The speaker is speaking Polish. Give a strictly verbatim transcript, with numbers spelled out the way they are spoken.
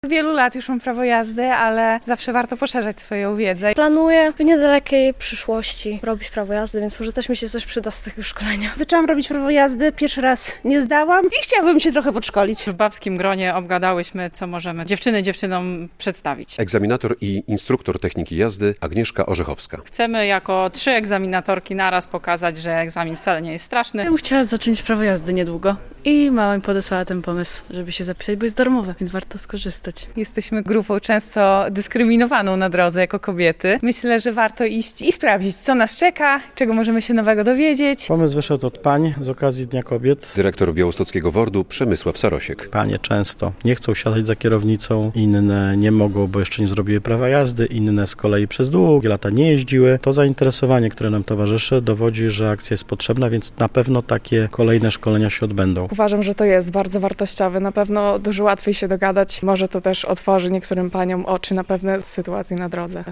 Od wielu lat już mam prawo jazdy, ale zawsze warto poszerzać swoją wiedzę. Planuję w niedalekiej przyszłości robić prawo jazdy, więc może też mi się coś przyda z tego szkolenia. Zaczęłam robić prawo jazdy, pierwszy raz nie zdałam i chciałabym się trochę podszkolić. W babskim gronie obgadałyśmy, co możemy dziewczyny dziewczynom przedstawić. Egzaminator i instruktor techniki jazdy Agnieszka Orzechowska. Chcemy jako trzy egzaminatorki naraz pokazać, że egzamin wcale nie jest straszny. Ja bym chciała zacząć prawo jazdy niedługo i mama mi podesłała ten pomysł, żeby się zapisać, bo jest darmowe, więc warto skorzystać. Jesteśmy grupą często dyskryminowaną na drodze jako kobiety. Myślę, że warto iść i sprawdzić, co nas czeka, czego możemy się nowego dowiedzieć. Pomysł wyszedł od pań z okazji Dnia Kobiet. Dyrektor białostockiego WORD-u Przemysław Sarosiek. Panie często nie chcą siadać za kierownicą, inne nie mogą, bo jeszcze nie zrobiły prawa jazdy, inne z kolei przez długie lata nie jeździły. To zainteresowanie, które nam towarzyszy, dowodzi, że akcja jest potrzebna, więc na pewno takie kolejne szkolenia się odbędą. Uważam, że to jest bardzo wartościowe. Na pewno dużo łatwiej się dogadać. Może to też otworzy niektórym paniom oczy na pewne sytuacje na drodze.